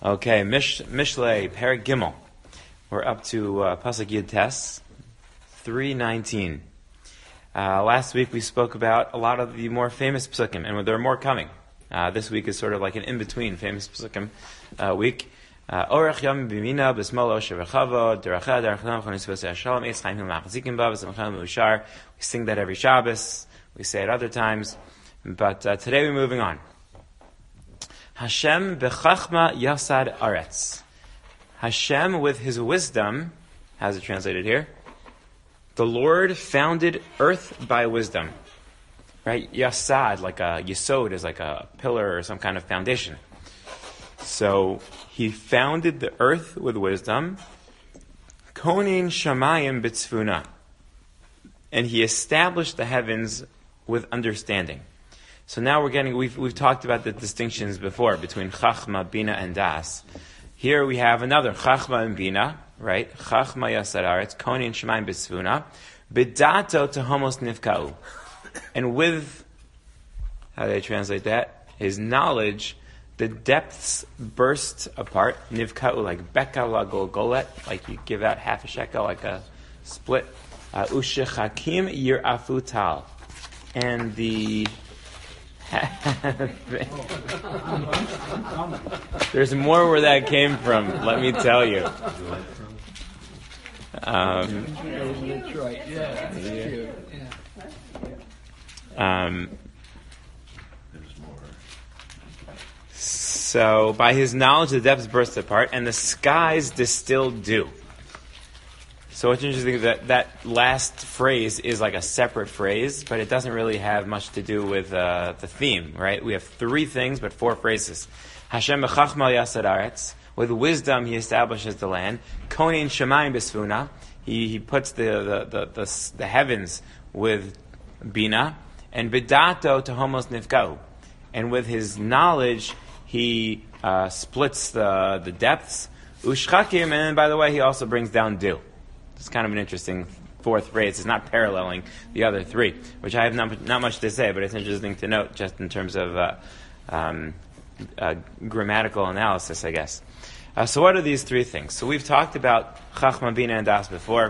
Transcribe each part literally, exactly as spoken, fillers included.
Okay, Mish, Mishlei, Perek Gimel. We're up to uh, Pasuk Yud Tes, three nineteen. Uh, last week we spoke about a lot of the more famous Psukim, and there are more coming. Uh, this week is sort of like an in-between famous Psukim uh, week. Orach Yom Bimina B'Smol Osher V'Chavo Deracha Derachanam Chonis V'Sei Hashalom Eitz Chaim Hil Machazikim Ba V'Samchem Ushar. We sing that every Shabbos. We say it other times, but uh, today we're moving on. Hashem bechachma yasad aretz. Hashem, with His wisdom, how's it translated here? The Lord founded earth by wisdom. Right? Yasad, like a yesod, is like a pillar or some kind of foundation. So, He founded the earth with wisdom. Konin shamayim b'tzfuna. And He established the heavens with understanding. So now we're getting, we've, we've talked about the distinctions before between Chachma, Bina, and Das. Here we have another, Chachma and Bina, right? Chachma Yasad Aretz, Koni and Shemayim B'Tzfuna, B'dato Tehomos Nivka'u. And with, how do they translate that? His knowledge, the depths burst apart, Nivka'u, like Beka la Golgolet, like you give out half a shekel, like a split. Ushechakim Yirafu Tal. And the there's more where that came from, let me tell you. Um, um, so, by His knowledge, the depths burst apart, and the skies distilled dew. So what's interesting is that that last phrase is like a separate phrase, but it doesn't really have much to do with uh, the theme, right? We have three things, but four phrases. Hashem b'chachma yasad aretz. With wisdom, He establishes the land. Konin shemayim b'tzfuna. He he puts the the, the the the heavens with bina. And b'dato tehomos nivka'u. And with His knowledge, He uh, splits the the depths. Ushchakim. And then, by the way, He also brings down dew. It's kind of an interesting fourth phrase. It's not paralleling the other three, which I have not, not much to say, but it's interesting to note just in terms of uh, um, uh, grammatical analysis, I guess. Uh, so what are these three things? So we've talked about Chachma, Bina, and Das before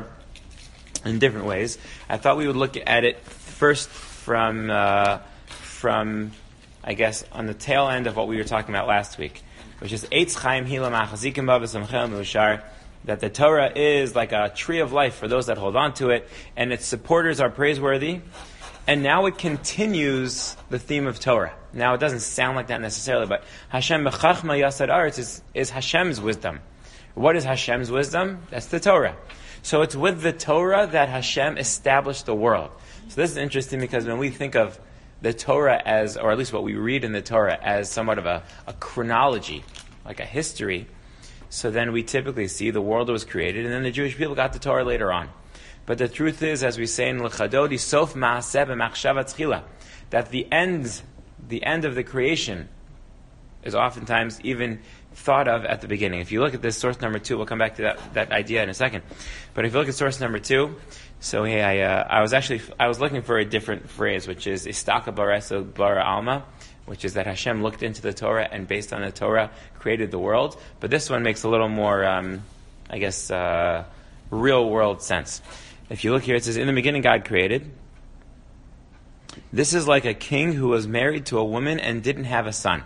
in different ways. I thought we would look at it first from, uh, from I guess, on the tail end of what we were talking about last week, which is Eitz Chaim Hila Machazikim Ba V'Samchem Ushar, that the Torah is like a tree of life for those that hold on to it, and its supporters are praiseworthy. And now it continues the theme of Torah. Now it doesn't sound like that necessarily, but Hashem b'chachma yasad aretz is, is Hashem's wisdom. What is Hashem's wisdom? That's the Torah. So it's with the Torah that Hashem established the world. So this is interesting because when we think of the Torah as, or at least what we read in the Torah as somewhat of a, a chronology, like a history, so then we typically see the world was created, and then the Jewish people got the Torah later on. But the truth is, as we say in L'chadodi, Sof Ma'aseh B'Machshava Tchila, that the end, the end of the creation is oftentimes even thought of at the beginning. If you look at this source number two, we'll come back to that, that idea in a second. But if you look at source number two, so hey, I, uh, I was actually I was looking for a different phrase, which is Istaka Bareso Bara Alma, which is that Hashem looked into the Torah and based on the Torah created the world. But this one makes a little more, um, I guess, uh, real world sense. If you look here, it says, in the beginning God created. This is like a king who was married to a woman and didn't have a son.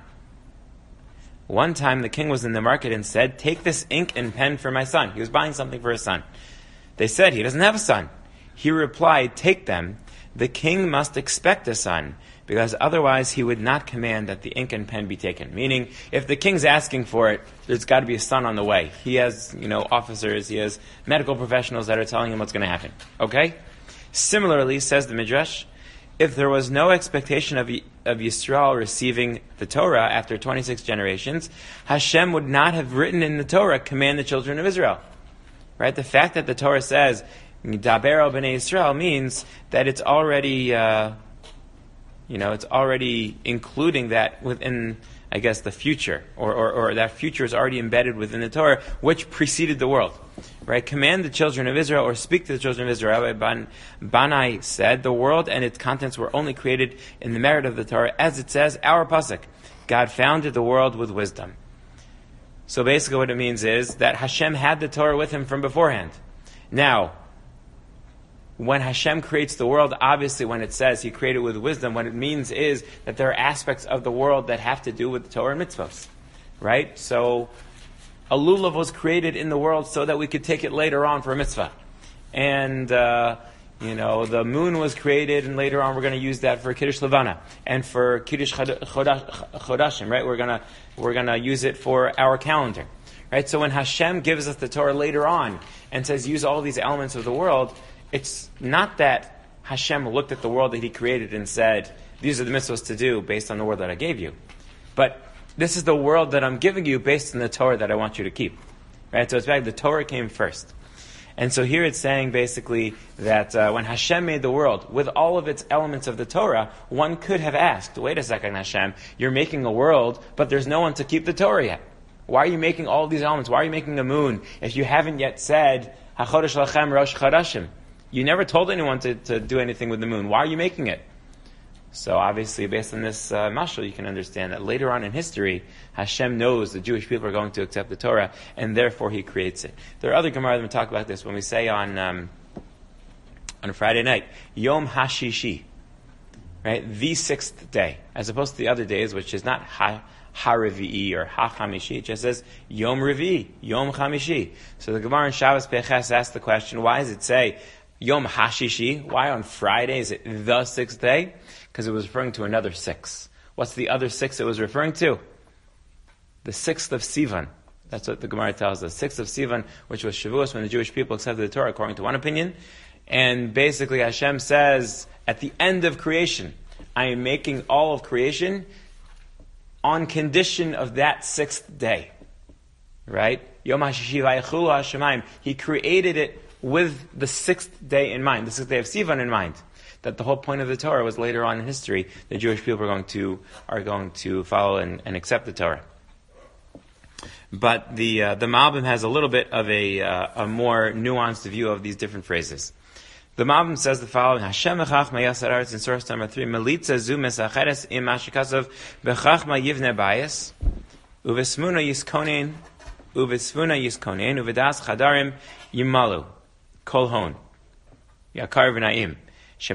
One time the king was in the market and said, take this ink and pen for my son. He was buying something for his son. They said, he doesn't have a son. He replied, take them. The king must expect a son, because otherwise he would not command that the ink and pen be taken. Meaning, if the king's asking for it, there's got to be a son on the way. He has, you know, officers, he has medical professionals that are telling him what's going to happen. Okay? Similarly, says the Midrash, if there was no expectation of, of Yisrael receiving the Torah after twenty-six generations, Hashem would not have written in the Torah, command the children of Israel. Right? The fact that the Torah says, Daber al b'nei Yisrael, means that it's already, uh, you know, it's already including that within, I guess, the future, or, or, or that future is already embedded within the Torah, which preceded the world. Right? Command the children of Israel, or speak to the children of Israel. Rabbi Ban, Banai said, the world and its contents were only created in the merit of the Torah, as it says, our pasuk, God founded the world with wisdom. So basically what it means is that Hashem had the Torah with him from beforehand. Now, when Hashem creates the world, obviously when it says he created with wisdom, what it means is that there are aspects of the world that have to do with the Torah and mitzvahs. Right? So, a lulav was created in the world so that we could take it later on for a mitzvah. And, uh, you know, the moon was created and later on we're going to use that for Kiddush Levana. And for Kiddush Chodashim, right? We're going to, we're going to use it for our calendar. Right? So when Hashem gives us the Torah later on and says use all these elements of the world, it's not that Hashem looked at the world that he created and said, these are the mitzvahs to do based on the word that I gave you. But this is the world that I'm giving you based on the Torah that I want you to keep. Right? So it's back, the Torah came first. And so here it's saying basically that uh, when Hashem made the world, with all of its elements of the Torah, one could have asked, wait a second Hashem, you're making a world, but there's no one to keep the Torah yet. Why are you making all these elements? Why are you making the moon if you haven't yet said, HaChodesh Lachem Rosh Chodashim? You never told anyone to, to do anything with the moon. Why are you making it? So obviously, based on this uh, mashal, you can understand that later on in history, Hashem knows the Jewish people are going to accept the Torah, and therefore He creates it. There are other Gemara that talk about this when we say on um, on Friday night, Yom HaShishi, right? The sixth day, as opposed to the other days, which is not Ha HaRevi'i or HaChamishi. It just says Yom Revi'i, Yom Chamishi. So the Gemara in Shabbos Peches asks the question, why does it say Yom HaShishi? Why on Friday is it the sixth day? Because it was referring to another six. What's the other six it was referring to? The sixth of Sivan. That's what the Gemara tells us. Sixth of Sivan, which was Shavuos, when the Jewish people accepted the Torah, according to one opinion. And basically Hashem says, at the end of creation, I am making all of creation on condition of that sixth day. Right? Yom HaShishi v'ayechulu HaShemayim. He created it with the sixth day in mind, the sixth day of Sivan in mind. That the whole point of the Torah was later on in history, the Jewish people are going to are going to follow and, and accept the Torah. But the uh, the Malbim has a little bit of a uh, a more nuanced view of these different phrases. The Malbim says the following: Hashem b'chachma yasar aretz, in source number three, Melitza zu mesacheres im mashikasav b'chachma yivne bayis uvesmuna yiskonen uvesmuna yiskonen uvedas chadarim yimalu kol hon yakar v'naim. So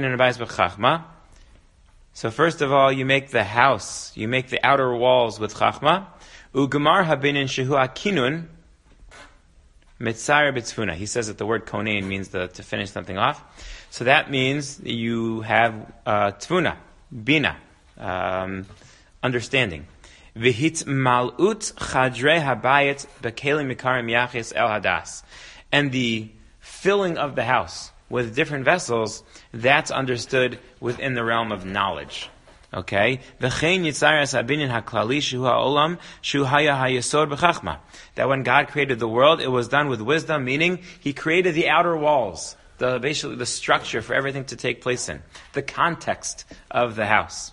first of all, you make the house, you make the outer walls with chachma. Ugamar habinin shehu akinun mitzar b'tzfuna. He says that the word konein means the, to finish something off. So that means you have uh, tfuna, bina, um, understanding. V'hit mal'ut chadrei habayit b'kelim mikarim yachis el hadas. And the filling of the house with different vessels, that's understood within the realm of knowledge. Okay? That when God created the world, it was done with wisdom, meaning He created the outer walls, the basically the structure for everything to take place in, the context of the house.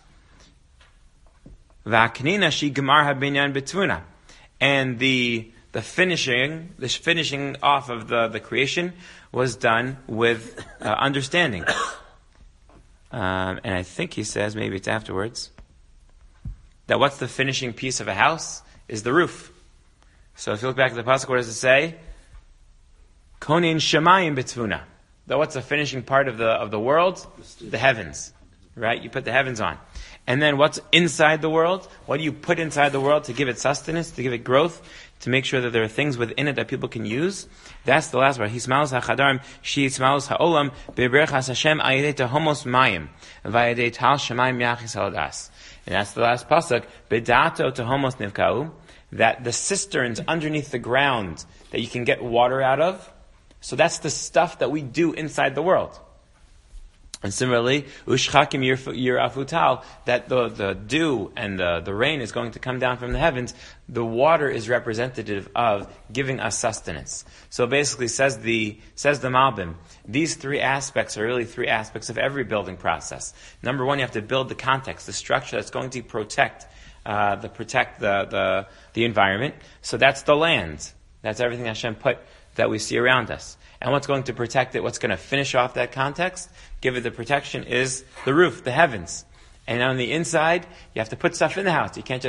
And the the finishing, the finishing off of the, the creation was done with uh, understanding. Um, and I think he says, maybe it's afterwards, that what's the finishing piece of a house is the roof. So if you look back at the pasuk, what does it say? Konin shemayim b'tvuna. That what's the finishing part of the of the world? The heavens. Right? You put the heavens on. And then what's inside the world? What do you put inside the world to give it sustenance, to give it growth, to make sure that there are things within it that people can use? That's the last part. Hismalos ha'chadarim, shi hismalos ha'olam, be'berachas Hashem ayedei tahomos mayim, v'ayedei tal shemayim yachis haladas. And that's the last pasuk. Bedato tahomos nivkau, that the cisterns underneath the ground that you can get water out of. So that's the stuff that we do inside the world. And similarly, ushchakim yirafutal, that the, the dew and the, the rain is going to come down from the heavens. The water is representative of giving us sustenance. So basically, says the says the Malbim, these three aspects are really three aspects of every building process. Number one, you have to build the context, the structure that's going to protect uh, the protect the, the the environment. So that's the land. That's everything Hashem put that we see around us. And what's going to protect it, what's going to finish off that context, give it the protection, is the roof, the heavens. And on the inside, you have to put stuff in the house. You can't just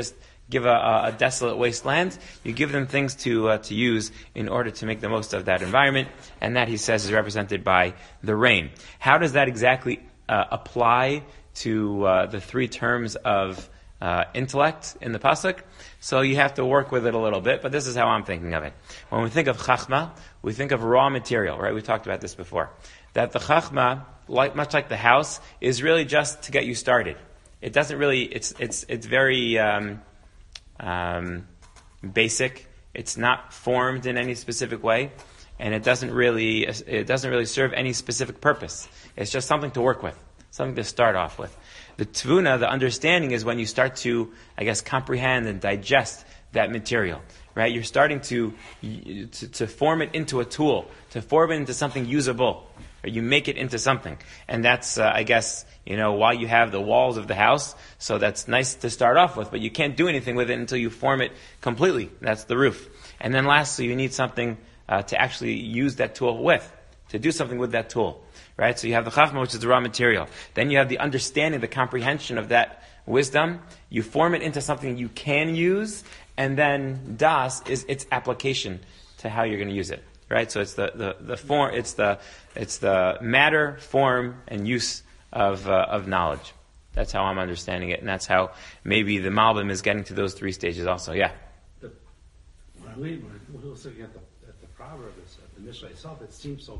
give a, a desolate wasteland, you give them things to uh, to use in order to make the most of that environment, and that, he says, is represented by the rain. How does that exactly uh, apply to uh, the three terms of uh, intellect in the pasuk? So you have to work with it a little bit, but this is how I'm thinking of it. When we think of chachma, we think of raw material, right? We talked about this before. That the chachma, like, much like the house, is really just to get you started. It doesn't really, it's it's it's very um, um, basic. It's not formed in any specific way, and it doesn't really it doesn't really serve any specific purpose. It's just something to work with, something to start off with. The tvuna, the understanding, is when you start to, I guess, comprehend and digest that material, right? You're starting to to, to form it into a tool, to form it into something usable, or you make it into something. And that's, uh, I guess, you know, why you have the walls of the house. So that's nice to start off with, but you can't do anything with it until you form it completely. That's the roof. And then lastly, you need something uh, to actually use that tool with, to do something with that tool. Right? So you have the chachma, which is the raw material. Then you have the understanding, the comprehension of that wisdom. You form it into something you can use, and then das is its application to how you're going to use it. Right? So it's the, the, the form, it's the it's the matter, form, and use of uh, of knowledge. That's how I'm understanding it, and that's how maybe the Malbim is getting to those three stages also. Yeah. The, when I read, when we're looking at the at the Proverbs, at the Mishnah itself, it seems so.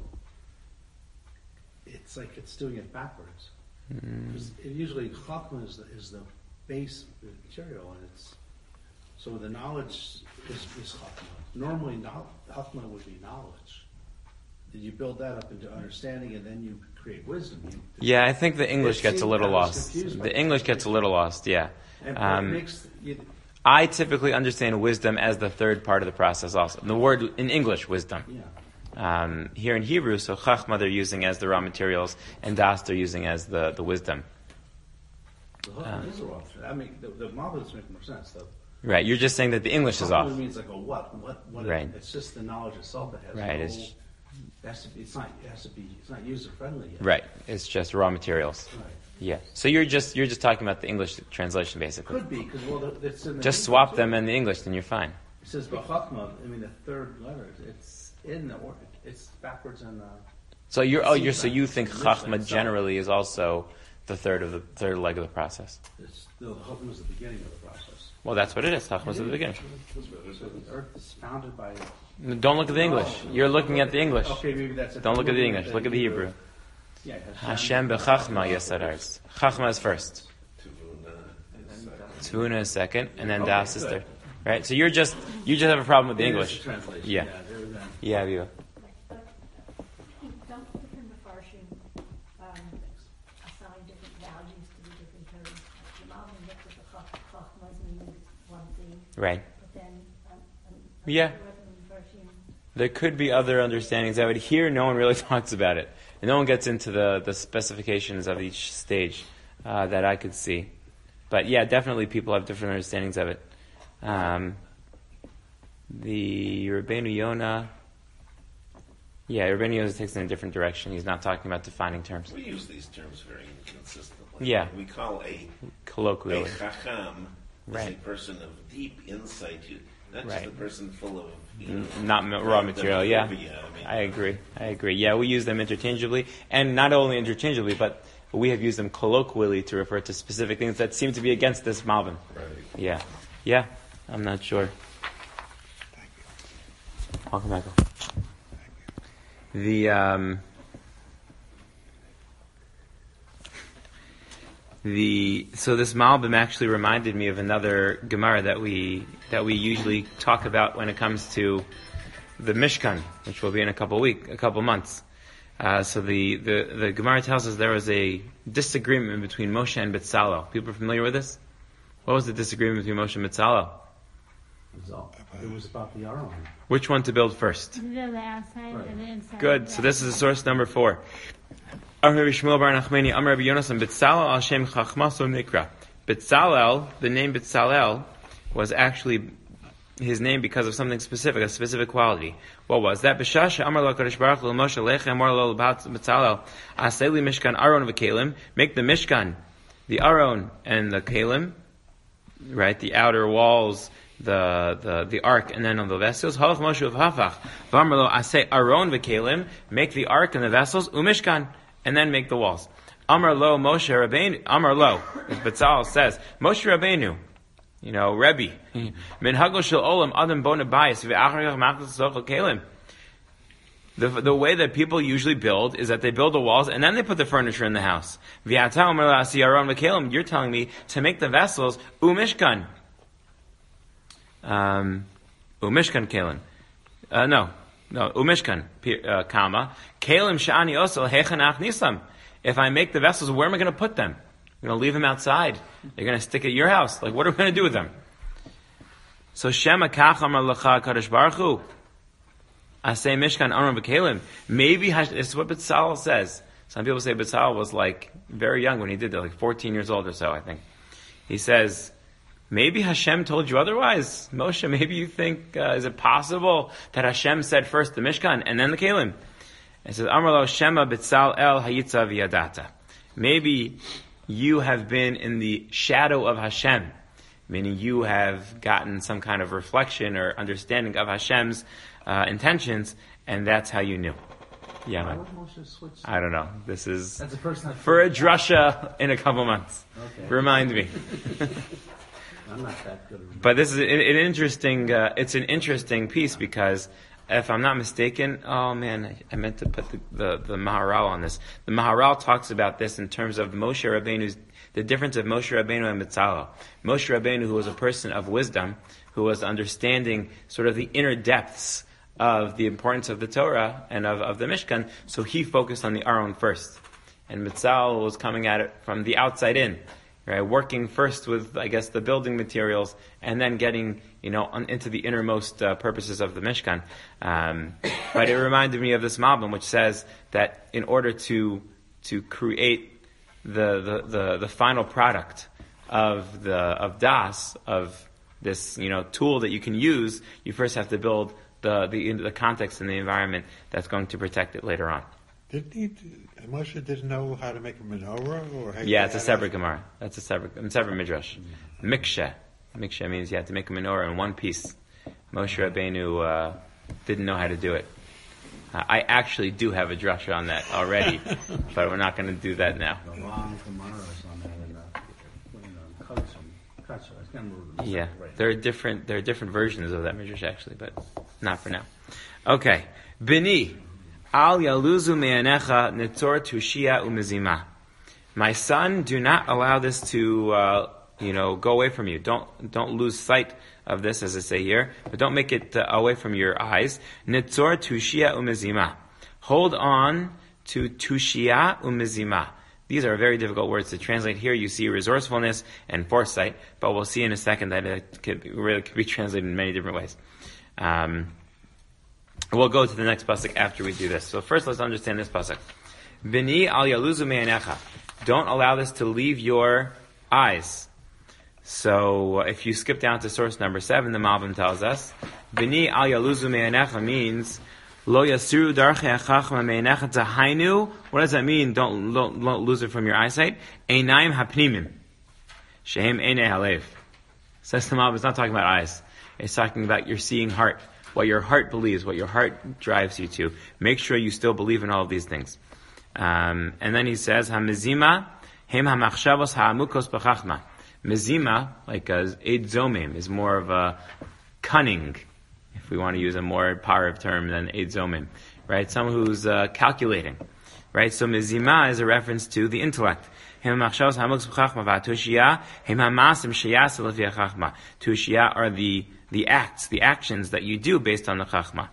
It's like it's doing it backwards. Because mm. usually chachma is the, is the base material, and it's so the knowledge is, is chachma. Normally, no, chachma would be knowledge. Then you build that up into understanding, and then you create wisdom. You, yeah, I think the English gets a little lost. The English gets a little lost. Yeah. And um, makes, you, I typically understand wisdom as the third part of the process. Also, the word in English, wisdom. Yeah. Um, here in Hebrew, so chachma they're using as the raw materials, and das they're using as the, the wisdom. The chachma um, is raw. I mean, the, the Malbim make more sense, though. Right, you're just saying that the English is off. Chachma means like a what? What? What? Right. It, it's just the knowledge itself that has. Right. No, It's, it has to be. It's not. It has to be. It's not user friendly yet. Right. It's just raw materials. Right. Yeah. So you're just you're just talking about the English translation, basically. Could be because well, it's in the just English swap too. them in the English, then you're fine. It says chachma. I mean, the third letter. It's in the or it's backwards in the. So you're oh you're so you think Mishnah chachma itself. generally is also the third of the third leg of the process. It's, no, the chachma is the beginning of the process. Well, that's what it is. Chachma is at the beginning. So the earth is founded by. Don't look at the English. You're looking at the English. Okay, maybe that's it. Don't look at the English. Look at the Hebrew. Yeah, Hashem bechachma yasadarz. Chachma is first. Tvuna is second, and then Okay, das is good. third. Right? So you're just you just have a problem with the It is English. the translation. Yeah. Yeah, there we go. Yeah, Viva. Don't different Mepharshim um, assign different values to the different terms. The Malbim looks at the chach- chachmas means one thing, Right. but then um, um, Yeah. the Mepharshim. There could be other understandings of it. Here, no one really talks about it. And no one gets into the, the specifications of each stage uh, that I could see. But yeah, definitely people have different understandings of it. Um, the Rabbeinu Yonah, yeah, Rabbeinu Yonah takes it in a different direction. He's not talking about defining terms. We use these terms very inconsistently. Yeah. We call a, Colloquially. a chacham Right. is a person of deep insight, you- not Right. just a person full of, you know, N- Not ma- raw material, yeah. I mean, I agree. I agree. Yeah, we use them interchangeably, and not only interchangeably, but we have used them colloquially to refer to specific things that seem to be against this Malbim. right. Yeah, yeah. I'm not sure. Thank you. Welcome, Michael. Thank you. The um, the so this Malbim actually reminded me of another Gemara that we that we usually talk about when it comes to the Mishkan, which will be in a couple week, a couple months. Uh, so the, the, the Gemara tells us there was a disagreement between Moshe and Betzalel. People are familiar with this? What was the disagreement between Moshe and Betzalel? It was, all, it was about the Aron. Which one to build first? The outside Right. and the inside. Good. So this is source number four. Amar Rabbi Shmuel bar Nachmani, Amar Rabbi Yonasan, Betzalel al Shem Chachmaso Nikra. Betzalel, the name Betzalel, was actually his name because of something specific, a specific quality. What was that? B'shasha Amar lo Kadosh Baruch Hu Moshe Lecha Amar lo Betzalel Aseli Mishkan Aron v'Kelim. Make the Mishkan, the Aron and the Kelim. right? The outer walls, the the the ark, and then on the vessels. Halach Moshe v'hafach v'amar lo aseh aron v'kelim. Make the ark and the vessels umishkan, and then make the walls. Amar lo Moshe Rabbeinu. Amar lo. As Betzalel says, Moshe Rabbeinu. You know, Rebbe. Min hagol shel olam adam bona bayis v'acharach machzos zochel kelim. The, the way that people usually build is that they build the walls and then they put the furniture in the house. You're telling me to make the vessels umishkan. Um, umishkan kelim. Uh, no, no, umishkan, uh, comma. Kelim sha'ani osel hechanach nisam. If I make the vessels, where am I going to put them? I'm going to leave them outside. They're going to stick at your house. Like, what are we going to do with them? So Shema kach amar lecha kadosh baruch hu. I say Mishkan Aron v'Kelim. Maybe this is what Betzalel says. Some people say Betzalel was like very young when he did that, like fourteen years old or so, I think. He says, maybe Hashem told you otherwise. Moshe, maybe you think, uh, is it possible that Hashem said first the Mishkan and then the Kelim? It says, Amar lo Shema Betzalel hayitza v'yadata. Maybe you have been in the shadow of Hashem, meaning you have gotten some kind of reflection or understanding of Hashem's Uh, intentions, and that's how you knew. Yeah, Why man. would Moshe switch? I don't know. This is That's the first time. for a drasha in a couple months. Okay. Remind me. I'm not that good. At But this is an, an interesting. Uh, it's an interesting piece because, if I'm not mistaken, oh man, I, I meant to put the, the the Maharal on this. The Maharal talks about this in terms of Moshe Rabbeinu's the difference of Moshe Rabbeinu and Betzalel. Moshe Rabbeinu, who was a person of wisdom, who was understanding sort of the inner depths of the importance of the Torah and of, of the Mishkan, so he focused on the Aron first. And Betzalel was coming at it from the outside in, right? Working first with, I guess, the building materials, and then getting, you know, on, into the innermost uh, purposes of the Mishkan. Um, but it reminded me of this Malbim, which says that in order to to create the the, the, the final product of the of Das, of this, you know, tool that you can use, you first have to build the the the context and the environment that's going to protect it later on. Didn't he? Moshe didn't know how to make a menorah, or how Yeah, it's a how to- separate Gemara. That's a separate, a separate midrash. Miksha, miksha means you have to make a menorah in one piece. Moshe Rabbeinu uh, didn't know how to do it. Uh, I actually do have a drasha on that already, but we're not going to do that now. the long Gemaras on that and uh, you know, cuts and cuts. I can't remember. the- Yeah, right. there are different there are different versions of that midrash actually, but not for now. Okay, Bini al yaluzu me'anecha netzor tushia umezima. My son, do not allow this to uh, you know go away from you. Don't don't lose sight of this, as I say here, but don't make it uh, away from your eyes. Netzor tushia umezima. Hold on to tushia umezima. These are very difficult words to translate. Here you see resourcefulness and foresight, but we'll see in a second that it could be, really could be translated in many different ways. Um, we'll go to the next pasuk after we do this. So first, let's understand this pasuk. Bini al yaluzu me'anecha. Don't allow this to leave your eyes. So uh, if you skip down to source number seven, the Malbim tells us, Bini al yaluzu me'anecha means Lo yasiru darchei hachachma me'anecha tahainu. What does that mean? Don't, don't, don't lose it from your eyesight. Einaim hapnimim. Shehem einei halev. Says the Malbim, it's not talking about eyes. It's talking about your seeing heart. What your heart believes, what your heart drives you to. Make sure you still believe in all of these things. Um, and then he says, Hamezima, hem hamachshavos ha'amukos b'chachma. Mezima, like a eid zomim, is more of a cunning, if we want to use a more parav term than eid zomim, right? Someone who's uh, calculating, right? So mezima is a reference to the intellect. Hem hamachshavos ha'amukos b'chachma v'atushia, hem hamasim sheyasa l'fi ha'chachma. Tushia are the the acts, the actions that you do based on the chachma.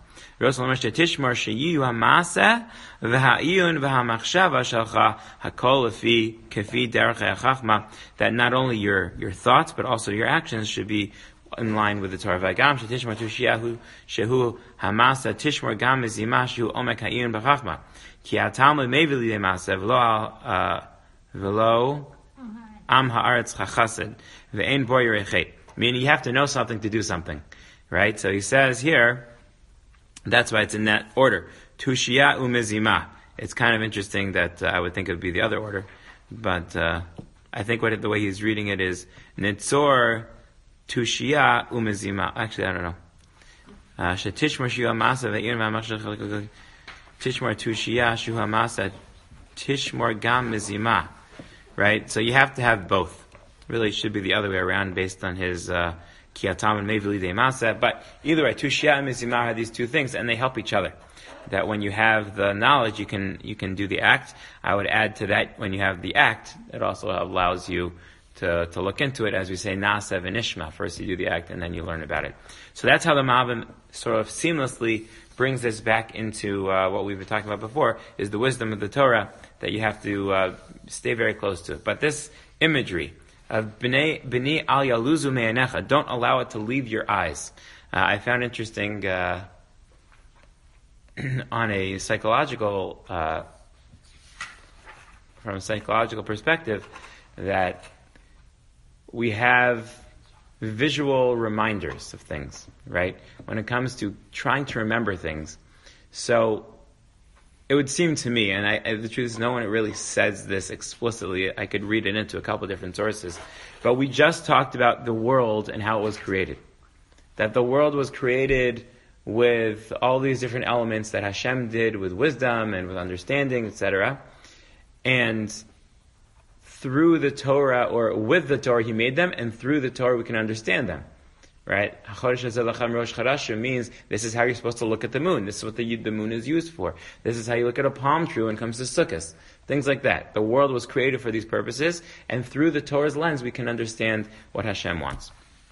That not only your, your thoughts, but also your actions should be in line with the Torah. V'agam shetishmar tushiyahu shehu hamasa tishmar gam mizimah shehu omek ha'iyun b'chachma. Ki ha'talmud mevi lidei masa v'lo v'lo am ha'aretz chachased v'ein bor yirechet. Meaning you have to know something to do something, right? So he says here, that's why it's in that order. Tushia umezima. It's kind of interesting that uh, I would think it would be the other order, but uh, I think what the way he's reading it is Nitzor tushia umezima. Actually, I don't know. Uh, Shetishmar shiva masa ve'ir v'amachshach tishmar tushia shuha masa tishmar gam mezima. Right? So you have to have both. Really, it should be the other way around based on his kiatam and mevili de masa. But either way, tushia and mezima are these two things, and they help each other. That when you have the knowledge, you can you can do the act. I would add to that, when you have the act, it also allows you to, to look into it, as we say, nasa v'nishma. First you do the act, and then you learn about it. So that's how the Malbim sort of seamlessly brings this back into uh, what we've been talking about before, is the wisdom of the Torah, that you have to uh, stay very close to it. But this imagery of b'nei b'nei al yaluzu me'anecha, don't allow it to leave your eyes. Uh, I found interesting... Uh, on a psychological, uh, from a psychological perspective, that we have visual reminders of things, right? When it comes to trying to remember things. So, it would seem to me, and I, the truth is no one really says this explicitly, I could read it into a couple different sources, but we just talked about the world and how it was created. That the world was created with all these different elements that Hashem did with wisdom and with understanding, et cetera. And through the Torah, or with the Torah, He made them, and through the Torah we can understand them. Right? HaChodesh Hazeh Lachem Rosh Chodeshim means this is how you're supposed to look at the moon. This is what the, the moon is used for. This is how you look at a palm tree when it comes to Sukkot. Things like that. The world was created for these purposes, and through the Torah's lens we can understand what Hashem wants.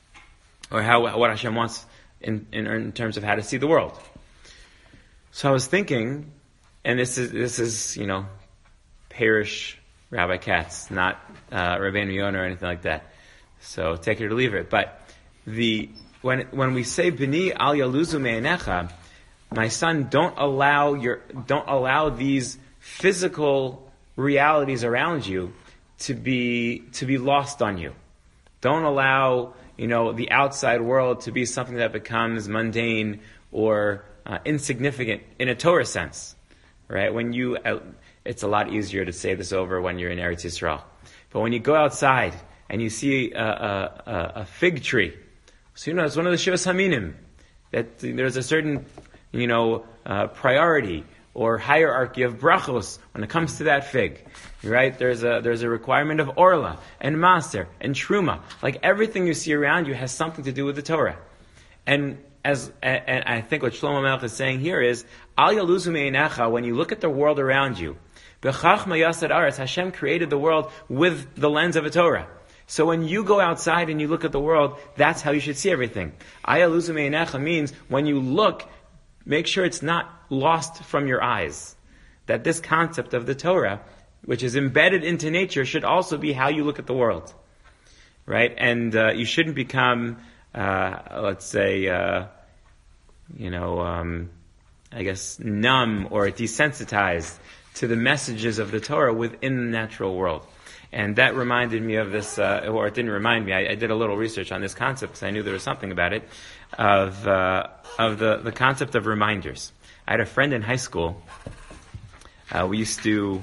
Or how what Hashem wants In, in, in terms of how to see the world. So I was thinking, and this is, this is, you know, Parish Rabbi Katz, not uh, Rabbeinu Yonah or anything like that. So take it or leave it. But the, when, when we say, B'ni al yaluzu me'enecha, my son, don't allow your, don't allow these physical realities around you to be, to be lost on you. Don't allow, you know, the outside world to be something that becomes mundane or uh, insignificant in a Torah sense, right? When you, uh, it's a lot easier to say this over when you're in Eretz Yisrael. But when you go outside and you see a, a, a fig tree, so you know it's one of the Shivas Haminim, that there's a certain, you know, uh, priority or hierarchy of brachos when it comes to that fig, right? There's a there's a requirement of orla and maser and truma. Like everything you see around you has something to do with the Torah. And as and, and I think what Shlomo Melech is saying here is, al yaluzu me'enecha, when you look at the world around you, b'chachma yasad aretz, Hashem created the world with the lens of a Torah. So when you go outside and you look at the world, that's how you should see everything. Al yaluzu me'enecha means when you look, make sure it's not lost from your eyes. That this concept of the Torah, which is embedded into nature, should also be how you look at the world. Right? And uh, you shouldn't become, uh, let's say, uh, you know, um, I guess, numb or desensitized to the messages of the Torah within the natural world. And that reminded me of this, uh, or it didn't remind me, I, I did a little research on this concept because I knew there was something about it, of uh, of the, the concept of reminders. I had a friend in high school. Uh, we used to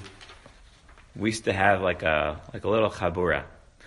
we used to have like a like a little chabura.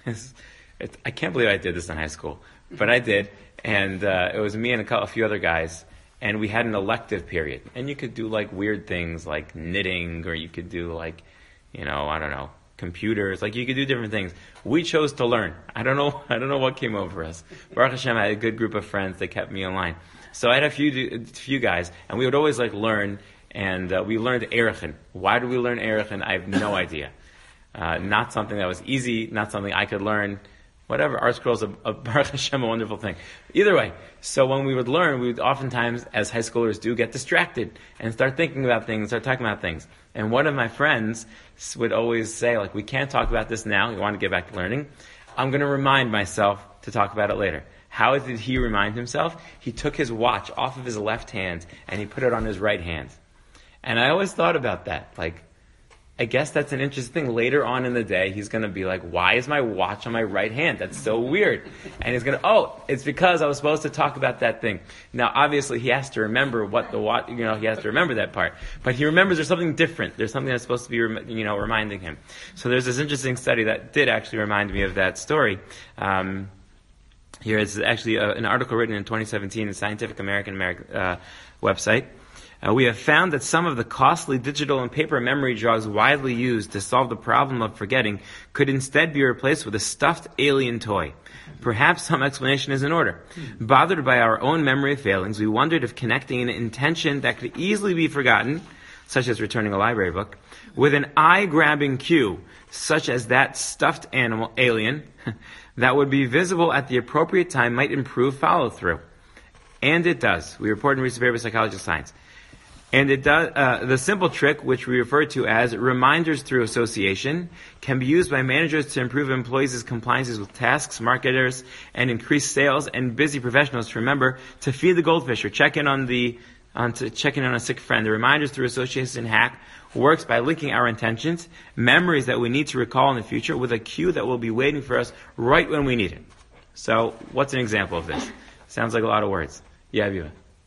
it, I can't believe I did this in high school, but I did, and uh, it was me and a, couple, a few other guys, and we had an elective period, and you could do like weird things like knitting, or you could do like, you know, I don't know, computers, like you could do different things. We chose to learn. I don't know, I don't know what came over us. Baruch Hashem, I had a good group of friends that kept me in line. So I had a few, a few guys, and we would always like learn, and uh, we learned Erechin. Why do we learn Erechin? I have no idea. Uh, not something that was easy, not something I could learn. Whatever, Art Scroll is a, a Baruch Hashem, a wonderful thing. Either way, so when we would learn, we would oftentimes, as high schoolers do, get distracted and start thinking about things, start talking about things. And one of my friends would always say, like, we can't talk about this now, we want to get back to learning. I'm going to remind myself to talk about it later. How did he remind himself? He took his watch off of his left hand and he put it on his right hand. And I always thought about that, like, I guess that's an interesting thing. Later on in the day, he's going to be like, why is my watch on my right hand? That's so weird. And he's going to, oh, it's because I was supposed to talk about that thing. Now, obviously, he has to remember what the watch, you know, he has to remember that part. But he remembers there's something different. There's something that's supposed to be, you know, reminding him. So there's this interesting study that did actually remind me of that story. Um, Here is actually a, an article written in twenty seventeen in the Scientific American American uh, website. Uh, we have found that some of the costly digital and paper memory jogs widely used to solve the problem of forgetting could instead be replaced with a stuffed alien toy. Perhaps some explanation is in order. Bothered by our own memory failings, we wondered if connecting an intention that could easily be forgotten, such as returning a library book, with an eye-grabbing cue, such as that stuffed animal alien, that would be visible at the appropriate time might improve follow-through. And it does. We report in recent paper Psychology of Science. And it does, uh, the simple trick, which we refer to as reminders through association, can be used by managers to improve employees' compliances with tasks, marketers, and increase sales, and busy professionals to remember to feed the goldfish or check in on the, on to check in on a sick friend. The reminders through association hack works by linking our intentions, memories that we need to recall in the future, with a cue that will be waiting for us right when we need it. So, what's an example of this? Sounds like a lot of words. Yeah, Aviva.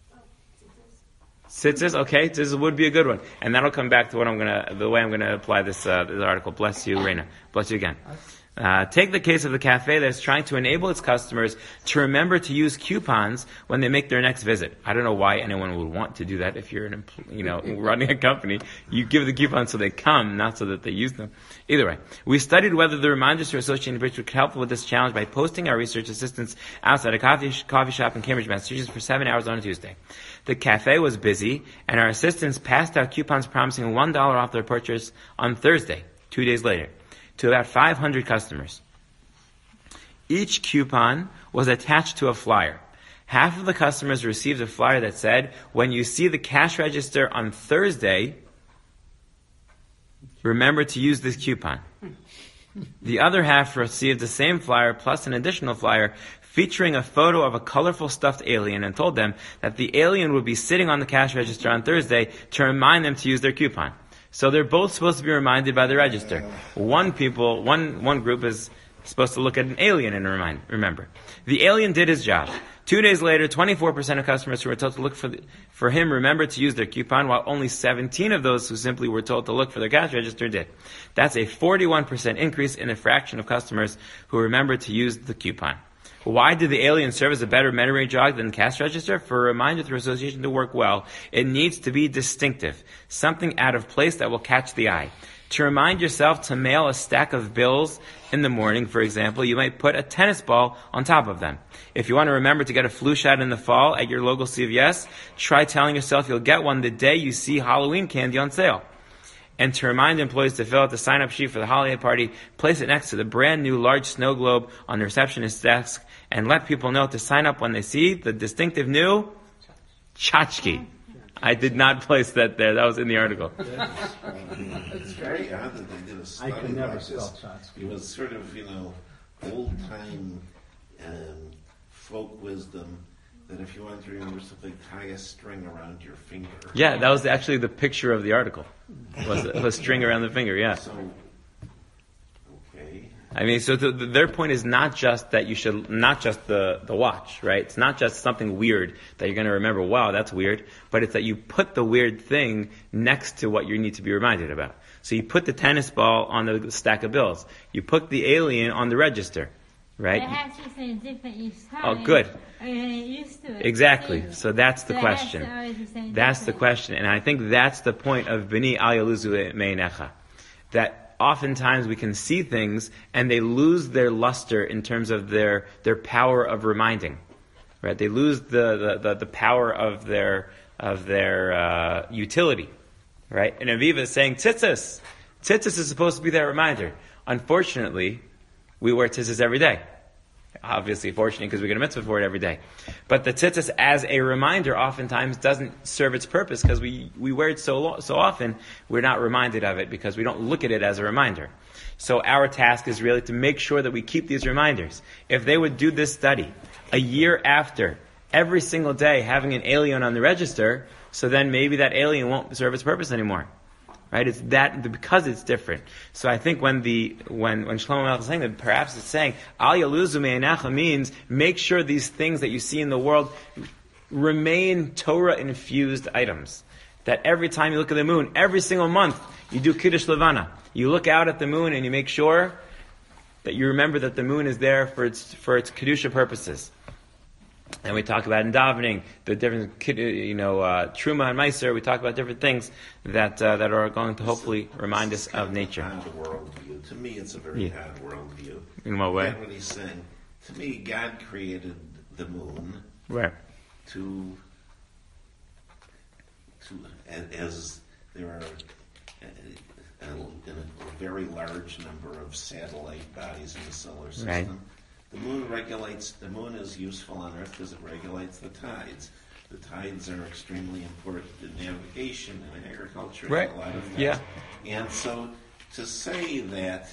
Tzitzis, okay, this would be a good one, and that'll come back to what I'm gonna, the way I'm gonna apply this, uh, this article. Bless you, Reina. Bless you again. Uh, take the case of the cafe that is trying to enable its customers to remember to use coupons when they make their next visit. I don't know why anyone would want to do that if you're an, empl- you know, running a company. You give the coupons so they come, not so that they use them. Either way, we studied whether the reminders to associated bridge would help with this challenge by posting our research assistants outside a coffee, coffee shop in Cambridge, Massachusetts for seven hours on a Tuesday. The cafe was busy, and our assistants passed out coupons promising one dollar off their purchase on Thursday, two days later, to about five hundred customers. Each coupon was attached to a flyer. Half of the customers received a flyer that said, when you see the cash register on Thursday, remember to use this coupon. The other half received the same flyer plus an additional flyer featuring a photo of a colorful stuffed alien, and told them that the alien would be sitting on the cash register on Thursday to remind them to use their coupon. So they're both supposed to be reminded by the register. One people, one one group is supposed to look at an alien and remind, remember. The alien did his job. Two days later, twenty-four percent of customers who were told to look for the, for him remembered to use their coupon, while only seventeen of those who simply were told to look for their cash register did. That's a forty-one percent increase in the fraction of customers who remembered to use the coupon. Why did the alien serve as a better memory jog than cash register? For a reminder through association to work well, it needs to be distinctive, something out of place that will catch the eye. To remind yourself to mail a stack of bills in the morning, for example, you might put a tennis ball on top of them. If you want to remember to get a flu shot in the fall at your local C V S, try telling yourself you'll get one the day you see Halloween candy on sale. And to remind employees to fill out the sign-up sheet for the holiday party, place it next to the brand new large snow globe on the receptionist's desk, and let people know to sign up when they see the distinctive new tchotchke. I did not place that there. That was in the article. It's very odd that they did a I study could never like spell this. Chotsky. It was sort of, you know, old-time um, folk wisdom that if you wanted to remember something, tie a string around your finger. Yeah, that was actually the picture of the article. Was a string around the finger, yeah. So, okay. I mean, so the, the, their point is not just that you should, not just the, the watch, right? It's not just something weird that you're going to remember, wow, that's weird, but it's that you put the weird thing next to what you need to be reminded about. So you put the tennis ball on the stack of bills. You put the alien on the register, right? Perhaps it's a different use time. Oh, good. Are you used to it? Exactly. So that's the So it has question. to always be saying That's the different. question. And I think that's the point of B'ni al yaluzu meinecha. That oftentimes we can see things and they lose their luster in terms of their, their power of reminding. Right? They lose the, the, the, the power of their, of their, uh, utility. Right? And Aviva is saying, tzitzis. Tzitzis is supposed to be that reminder. Unfortunately, we wear tzitzis every day. Obviously, fortunately, because we get a mitzvah for it every day. But the tzitzis as a reminder oftentimes doesn't serve its purpose because we, we wear it so lo- so often, we're not reminded of it because we don't look at it as a reminder. So our task is really to make sure that we keep these reminders. If they would do this study a year after, every single day having an alien on the register, so then maybe that alien won't serve its purpose anymore. Right? It's that, because it's different. So I think when the, when, when Shlomo Melech is saying that, perhaps it's saying, Al yaluzu me'enecha means, make sure these things that you see in the world remain Torah-infused items. That every time you look at the moon, every single month, you do Kiddush Levana. You look out at the moon and you make sure that you remember that the moon is there for its for its kedusha purposes. And we talk about in davening the different, you know, uh, truma and meiser. We talk about different things that uh, that are going to hopefully remind us of nature. Odd worldview. To me, it's a very Yeah. odd worldview. In what way? Again, what he's saying. To me, God created the moon Right. to to a- as there are a, a, a very large number of satellite bodies in the solar system. Right. The moon regulates. The moon is useful on Earth because it regulates the tides. The tides are extremely important in navigation and agriculture Right. and a lot of things. Yeah. And so to say that,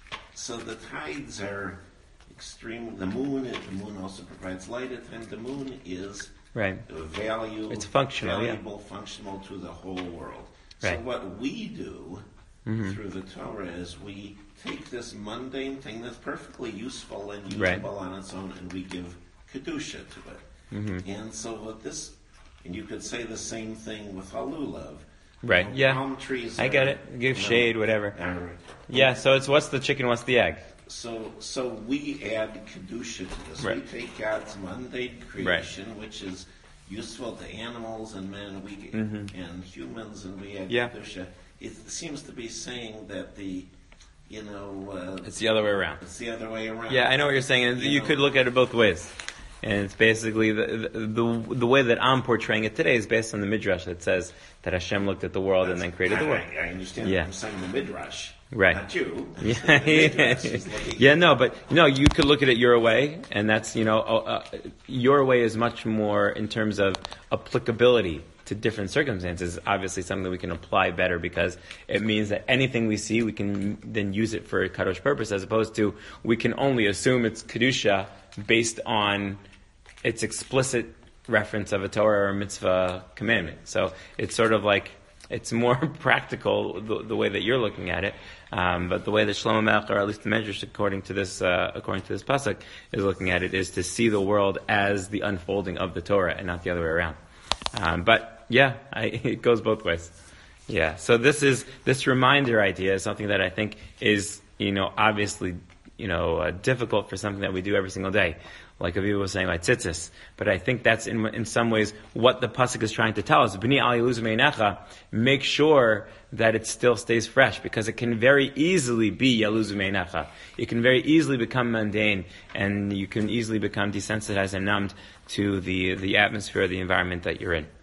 so the tides are extreme. The moon. The moon also provides light at times. The moon is Right. a value. It's functional, yeah. valuable, functional to the whole world. So Right. what we do through the Torah is we take this mundane thing that's perfectly useful and usable Right. on its own, and we give kedusha to it. Mm-hmm. And so what this, and you could say the same thing with halulav. Right. You know, Yeah. Palm trees. I are, get it. Give you know, shade, whatever. are- Yeah. So it's what's the chicken, what's the egg? So, so we add kedusha to this. Right. We take God's mundane creation, which is useful to animals and men, we and humans, and we add Mm-hmm. Yeah. kedusha. It seems to be saying that the, you know, uh, It's the other way around. it's the other way around. Yeah, I know what you're saying. And You you know. could look at it both ways. And it's basically the, the the the way that I'm portraying it today is based on the midrash that says that Hashem looked at the world and then created the world. I, I understand. Yeah. I'm saying the midrash, Right. Not you. Yeah, The midrash is looking- yeah, no, but no, you could look at it your way, and that's you know, uh, uh, your way is much more in terms of applicability to different circumstances. Obviously, something that we can apply better because it means that anything we see, we can then use it for a kadosh purpose, as opposed to we can only assume it's kedusha based on its explicit reference of a Torah or a mitzvah commandment. So it's sort of like it's more practical the, the way that you're looking at it, um, but the way that Shlomo Melech, or at least the Medrash, according to this uh, according to this pasuk, is looking at it, is to see the world as the unfolding of the Torah and not the other way around. Um, but yeah, I, it goes both ways. Yeah. So this is this reminder idea is something that I think is you know obviously you know uh, difficult for something that we do every single day. Like Aviva was saying, like tzitzis. But I think that's in in some ways what the pasuk is trying to tell us. B'ni al yiluz meinecha, make sure that it still stays fresh, because it can very easily be yaluz meinecha. It can very easily become mundane, and you can easily become desensitized and numbed to the the atmosphere, the environment that you're in.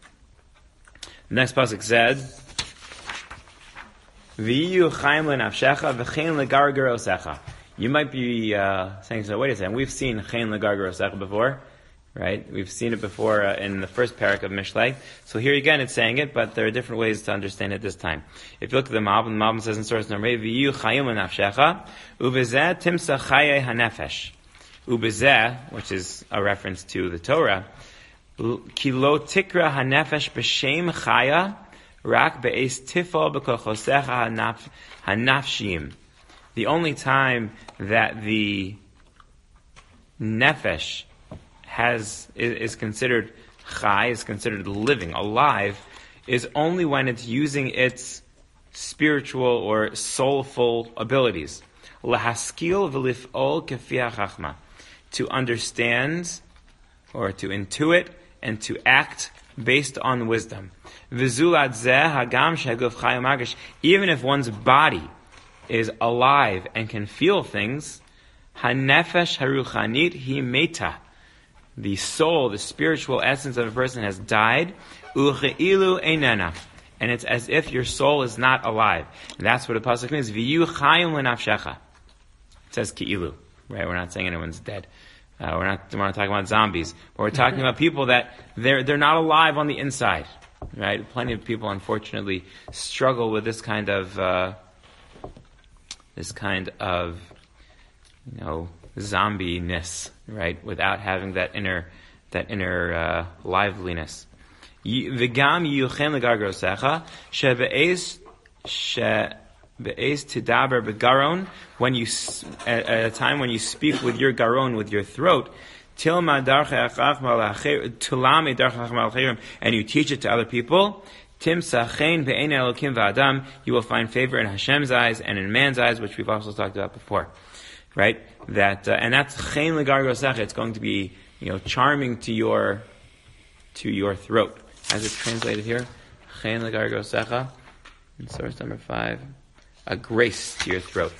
The next pasuk said, "V'yu chaim lenafshecha v'chein legargar osecha." You might be uh, saying, so wait a second, we've seen Chen Legargar Osecha before, right? We've seen it before uh, in the first parak of Mishlei. So here again it's saying it, but there are different ways to understand it this time. If you look at the Malbim, the Malbim says in source number eight, V'yu chayim l'nafshecha, ubezeh timsa chaye hanefesh. Ubezeh, which is a reference to the Torah, ki lo tikra hanefesh b'shem chaya, rak be'es tifo b'kochosecha hanafshim. The only time that the nefesh has is, is considered chai, is considered living, alive, is only when it's using its spiritual or soulful abilities. Lahaskil v'lif'ol kefia chachma, to understand or to intuit and to act based on wisdom. V'zulat zeh hagam sheguf chai u'magish, even if one's body is alive and can feel things, hanefesh haruchanit hi meta, the soul, the spiritual essence of a person has died, u'che'ilu einena, and it's as if your soul is not alive. And that's what the pasuk means. V'yu chayim lenafshecha. It says ki'ilu, right? We're not saying anyone's dead. Uh, we're not we're not talking about zombies, but we're talking about people that they're they're not alive on the inside, right? Plenty of people, unfortunately, struggle with this kind of. Uh, This kind of, you know, zombie-ness, right? Without having that inner, that inner uh, liveliness. V'gam yuchen legargar osecha shebe'ez shebe'ez tidaber begaron, when you at, at a time when you speak with your garon, with your throat, tilma darchei chachma tulame darchei chachma, and you teach it to other people. Timsa chen be'ein elokim v'adam, you will find favor in Hashem's eyes and in man's eyes, which we've also talked about before. right? That uh, and that's chen legargosecha. It's going to be, you know, charming to your to your throat. As it's translated here, chen legargosecha, in source number five, a grace to your throat.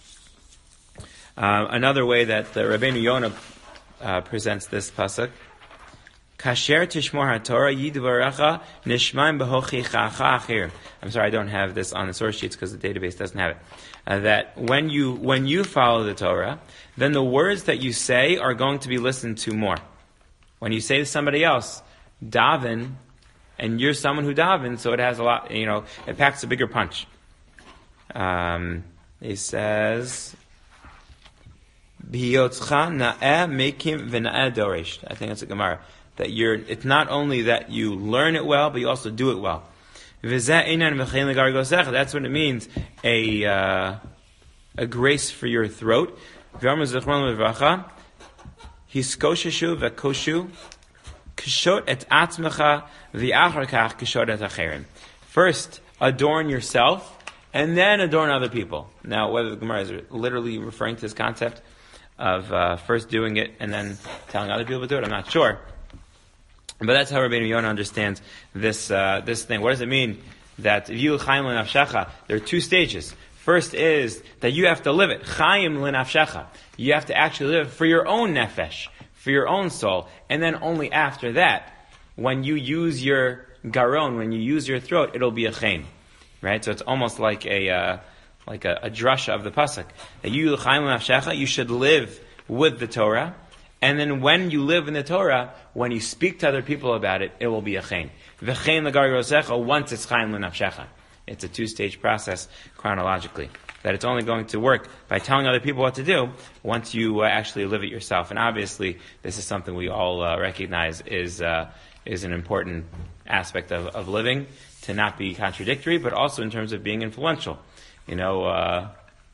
Uh, another way that uh, Rabbeinu Yonah uh, presents this pasuk. Kasher tishmor haTorah yidvarecha nishmaim behochichacha achir. I'm sorry, I don't have this on the source sheets because the database doesn't have it. Uh, that when you when you follow the Torah, then the words that you say are going to be listened to more. When you say to somebody else, daven, and you're someone who davens, so it has a lot, you know, it packs a bigger punch. Um, he says, B'yotzcha na'eh mekim v'na'eh doresh. I think that's a Gemara. That you're, it's not only that you learn it well, but you also do it well. That's what it means, a uh, a grace for your throat. Hiskosheshu v'koshu kishot et atzmecha v'achar kach kishot et acherim. First, adorn yourself, and then adorn other people. Now, whether the Gemara is literally referring to this concept of uh, first doing it and then telling other people to do it, I'm not sure. But that's how Rabbeinu Yonah understands this uh, this thing. What does it mean that v'yu chaim l'nafshecha? There are two stages. First is that you have to live it. Chaim l'nafshecha. You have to actually live for your own nefesh, for your own soul. And then only after that, when you use your garon, when you use your throat, it'll be a chaim. Right? So it's almost like a uh, like a, a drasha of the pasuk. That you chaim l'nafshecha, you should live with the Torah. And then when you live in the Torah, when you speak to other people about it, it will be a chen. V'chein legargosecha, once it's chaim l'nafshecha. It's a two-stage process chronologically. That it's only going to work by telling other people what to do once you uh, actually live it yourself. And obviously, this is something we all uh, recognize is uh, is an important aspect of, of living, to not be contradictory, but also in terms of being influential. You know, uh,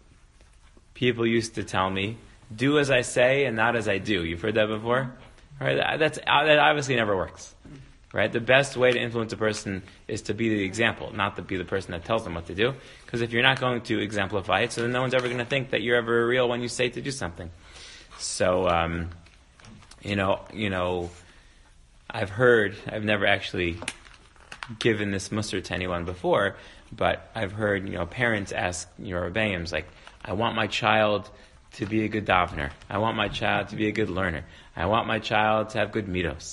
people used to tell me, do as I say and not as I do. You've heard that before? Right? That's, that obviously never works. Right? The best way to influence a person is to be the example, not to be the person that tells them what to do. Because if you're not going to exemplify it, so then no one's ever going to think that you're ever real when you say to do something. So, um, you know, you know, I've heard, I've never actually given this mussar to anyone before, but I've heard, you know, parents ask, you know, Rebbeim, like, I want my child to be a good davener. I want my child to be a good learner. I want my child to have good midos.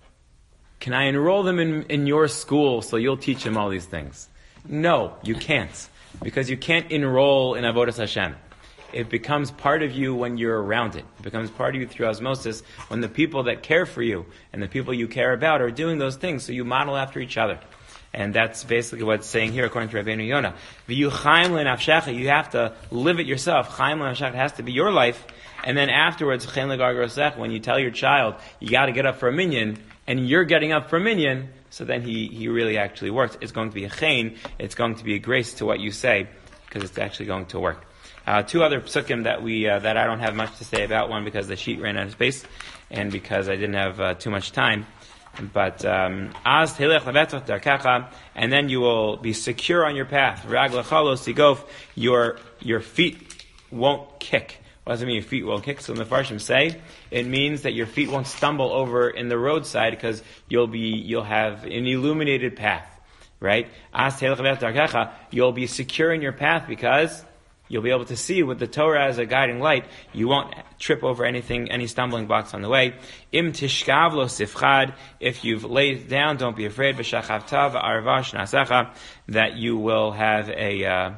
Can I enroll them in, in your school so you'll teach them all these things? No, you can't. Because you can't enroll in Avodas Hashem. It becomes part of you when you're around it. It becomes part of you through osmosis when the people that care for you and the people you care about are doing those things, so you model after each other. And that's basically what it's saying here, according to Rabbeinu Yonah. V'yu chaim l'nafshecha, you have to live it yourself. Chaim l'nafshecha has to be your life. And then afterwards, chen l'gargrosech, when you tell your child, you got to get up for a minyan, and you're getting up for a minyan, so then he, he really actually works. It's going to be a chen, it's going to be a grace to what you say, because it's actually going to work. Uh, two other psukim that we uh, that I don't have much to say about. One, because the sheet ran out of space, and because I didn't have uh, too much time. But um, az telech levetzach darkecha, and then you will be secure on your path. Raglecha lo sigof, your your feet won't kick. What does it mean? Your feet won't kick. So the Mefarshim say it means that your feet won't stumble over in the roadside because you'll be you'll have an illuminated path, right? Az telech levetzach darkecha, you'll be secure in your path because you'll be able to see with the Torah as a guiding light. You won't trip over anything, any stumbling blocks on the way. Im tishkav lo sifchad. If you've laid down, don't be afraid. V'shachavta v'arvash nasecha. That you will have a uh,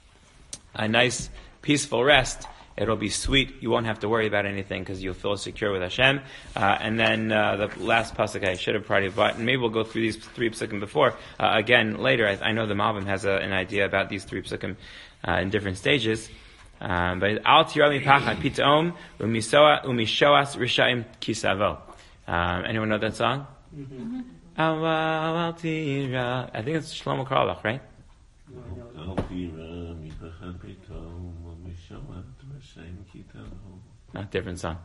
a nice, peaceful rest. It'll be sweet. You won't have to worry about anything because you'll feel secure with Hashem. Uh, and then uh, the last pasuk I should have probably bought, and maybe we'll go through these three psukim before. Uh, again, later, I, I know the Malbim has a, an idea about these three psukim uh, in different stages. Um, but Al tirami pachad pitom umisoa umishoas rishaim kisavo. Um, anyone know that song? Mm-hmm. Al al tira. I think it's Shlomo Karlach, right? Al tira mi pachad pitom umishoas rishaim kisavo. Not different song.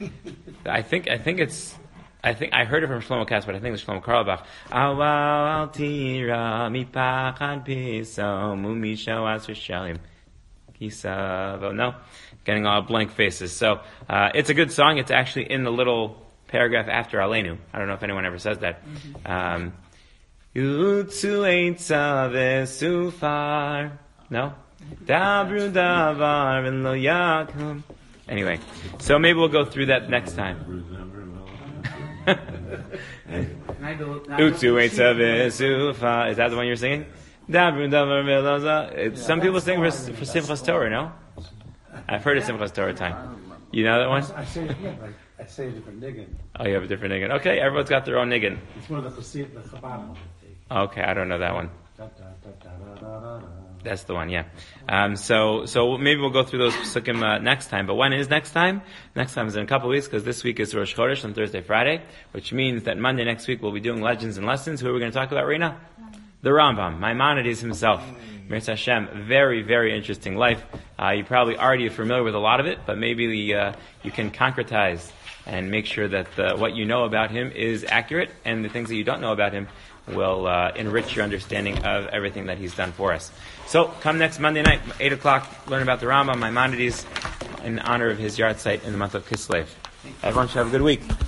I think I think it's I think I heard it from Shlomo Katz, but I think it's Shlomo Karlbach. Al al tira mi pachad pitom umishoas rishaim. Kisavo. No. getting all blank faces. So uh, it's a good song. It's actually in the little paragraph after Aleinu. I don't know if anyone ever says that. Um, Yutzu eitza vesufar. No? Dabru davar v'lo yakum. Anyway, so maybe we'll go through that next time. Utzu eitza vesufar. Is that the one you're singing? Dabru davar v'lo yakum. Some people sing for, for Simchas Torah, no? I've heard of Simchas Torah time. You know that one? I say it again, like, I say a different niggin. Oh, you have a different niggin. Okay, everyone's got their own niggin. It's one of the Chassid, the Chabad one. Okay, I don't know that one. Da, da, da, da, da, da, da. That's the one, yeah. Um, so, so maybe we'll go through those psukim uh, next time. But when is next time? Next time is in a couple of weeks, because this week is Rosh Chodesh on Thursday, Friday, which means that Monday next week we'll be doing legends and lessons. Who are we going to talk about, Rina? The Rambam, Maimonides himself. Mirza Hashem, very, very interesting life. Uh, you probably already are familiar with a lot of it, but maybe uh, you can concretize and make sure that uh, what you know about him is accurate, and the things that you don't know about him will uh, enrich your understanding of everything that he's done for us. So, come next Monday night, eight o'clock, learn about the Rambam, Maimonides, in honor of his yard site in the month of Kislev. Everyone should have a good week.